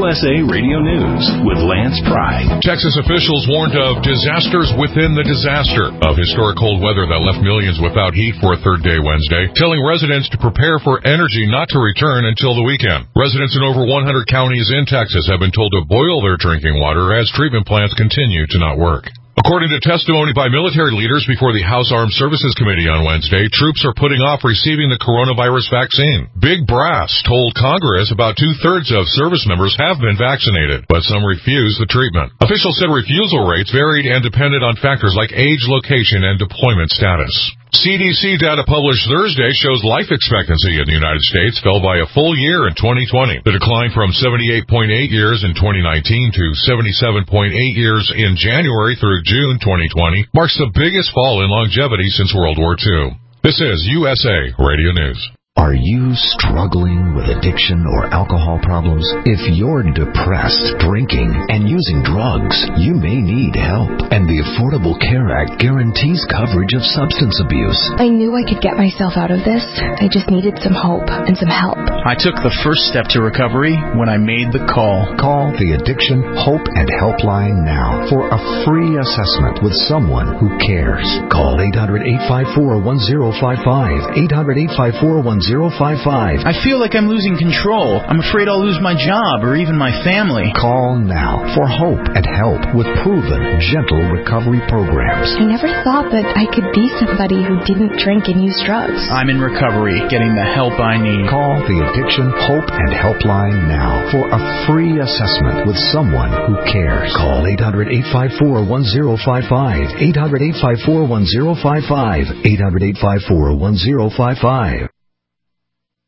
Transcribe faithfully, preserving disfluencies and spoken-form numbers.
S A Radio News with Lance Pry. Texas officials warned of disasters within the disaster of historic cold weather that left millions without heat for a third day Wednesday, telling residents to prepare for energy not to return until the weekend. Residents in over one hundred counties in Texas have been told to boil their drinking water as treatment plants continue to not work. According to testimony by military leaders before the House Armed Services Committee on Wednesday, troops are putting off receiving the coronavirus vaccine. Big Brass told Congress about two-thirds of service members have been vaccinated, but some refuse the treatment. Officials said refusal rates varied and depended on factors like age, location, and deployment status. C D C data published Thursday shows life expectancy in the United States fell by a full year in twenty twenty. The decline from seventy-eight point eight years in twenty nineteen to seventy-seven point eight years in January through June twenty twenty marks the biggest fall in longevity since World War Two. This is U S A Radio News. Are you struggling with addiction or alcohol problems? If you're depressed, drinking, and using drugs, you may need help. And the Affordable Care Act guarantees coverage of substance abuse. I knew I could get myself out of this. I just needed some hope and some help. I took the first step to recovery when I made the call. Call the Addiction Hope and Helpline now for a free assessment with someone who cares. Call eight hundred, eight five four, one zero five five, eight hundred, eight five four, one zero five five. I feel like I'm losing control. I'm afraid I'll lose my job or even my family. Call now for hope and help with proven, gentle recovery programs. I never thought that I could be somebody who didn't drink and use drugs. I'm in recovery, getting the help I need. Call the Addiction Hope and Helpline now for a free assessment with someone who cares. Call eight hundred, eight five four, one zero five five, eight hundred, eight five four, one zero five five, eight hundred, eight five four, one zero five five.